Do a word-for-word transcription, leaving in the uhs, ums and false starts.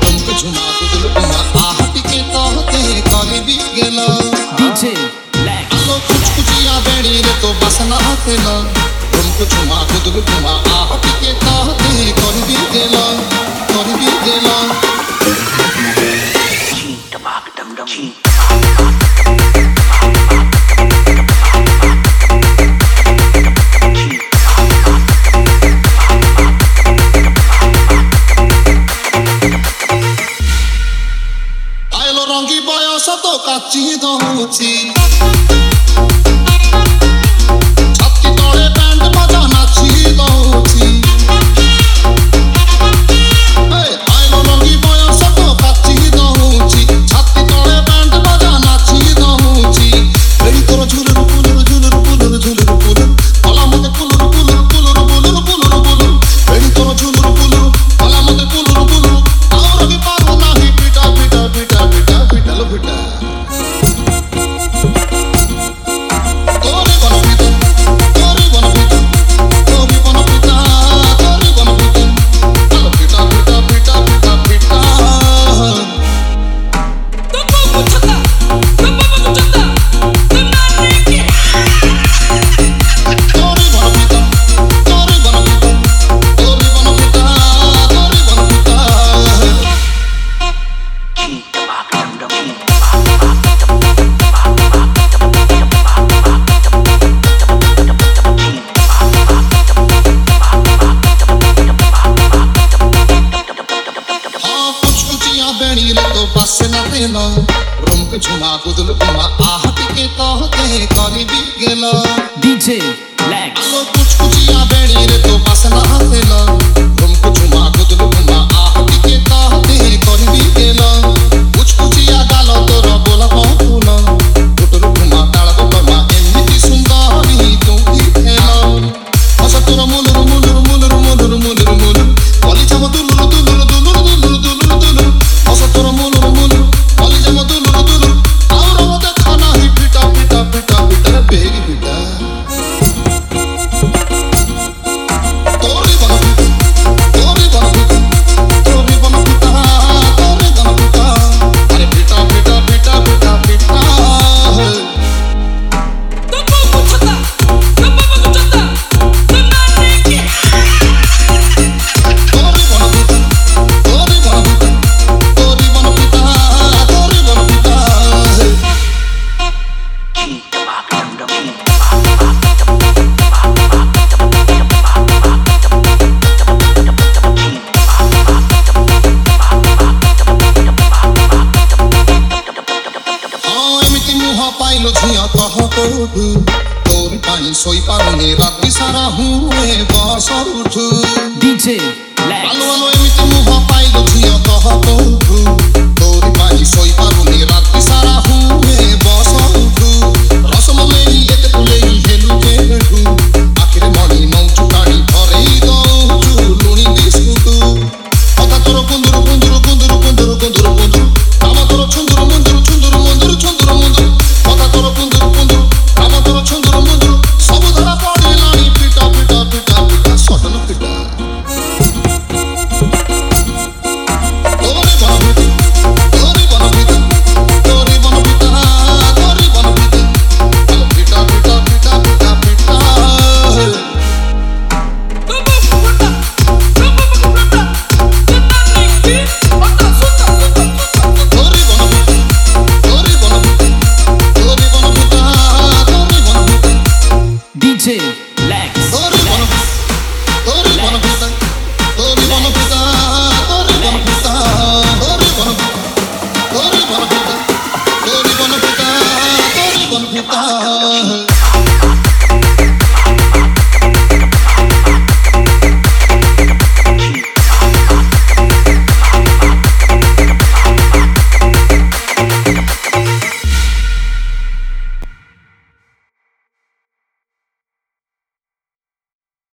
तुमको झुमा गुदुल गुमा आह टिके कहते करीबी गेला डीजे ब्लैक आलो कुछ कुचिया बेड़ी रे तो बसना तेला तुमको झुमा गुदुल गुमा आह टिके कहते करीबी गेला करीबी गेला टमाक डम डम ରଙ୍ଗୀ ବୟସ ତ କାଚି ଦଉଛି ଛାତି ତଳେ ବ୍ୟାଣ୍ଡ ବାଜା ନାଚି ଦଉଛି ଆଇଲ ରଙ୍ଗୀ ବୟସ ତ କାଚି ଦଉଛି ଛାତି ତଳେ ବ୍ୟାଣ୍ଡ ବାଜା ନାଚି ଦଉଛି ଏଇ ତୋର ଝୁଲୁରୁ ପୁଲୁରୁ ଝୁଲୁରୁ ପୁଲୁରୁ ଝୁଲୁରୁ ପୁଲୁରୁ ଭଲା ମତେ ପୁଲୁରୁ ପୁଲୁରୁ ପୁଲୁରୁ ପୁଲୁରୁ ପୁଲୁରୁ ପୁଲୁରୁ ଏଇ ତୋର ଝୁଲୁରୁ ପୁଲୁରୁ ଭଲା ମତେ ପୁଲୁରୁ ପୁଲୁରୁ ଆଉ ରବି ପାରୁ ନାହିଁ ପିଟା ପିଟା ପିଟା ପିଟା ପିଟାଲ ପିଟା झुमा गुदुल गुमा आह टिके कहते करीबी गेला डीजे ब्लैक आलो कुछ कुचिया बेड़ी रे तो बसना तेला तुमको झुमा गुदुल गुमा आह टिके कहते करीबी गेला कुछ कुचिया गालो तोर बोला फूला गुदुल गुमा ताल गुमा एमिति सुंदरी तू ही खेला हस तोर मुलुरु मुलुरु मुलुरु मुलुरु मुलुरु मुलुरु कली छम दुलुरु दुलुरु दुलुरु दुलुरु दुलुरु दुलुरु हस तोर मुलुरु मुलुरु कली छम दुलुरु दुलुरु तोरी पाई सोई पारुने रात सारा हूँ बस उठ डीजे ब्लैक आलो आलो